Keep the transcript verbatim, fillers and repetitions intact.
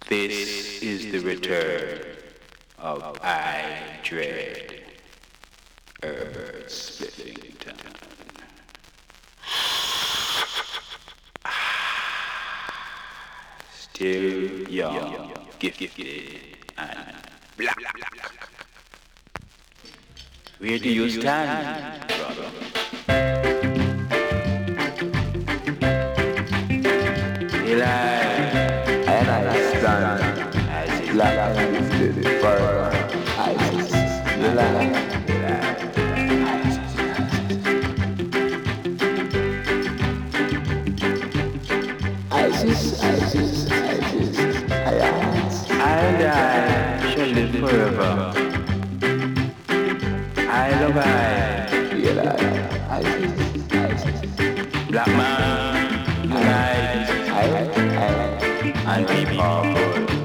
This is the return of I Dread Earth Splitting Time. Still young, gifted, and black. Where do you stand, brother? Eli, And I stand as black and gifted forever. Isis, Eli. Isis, Isis, Isis, I am. and I shall live forever. I love I, Eli, Isis, Isis. black man, unite I, I, and be powerful.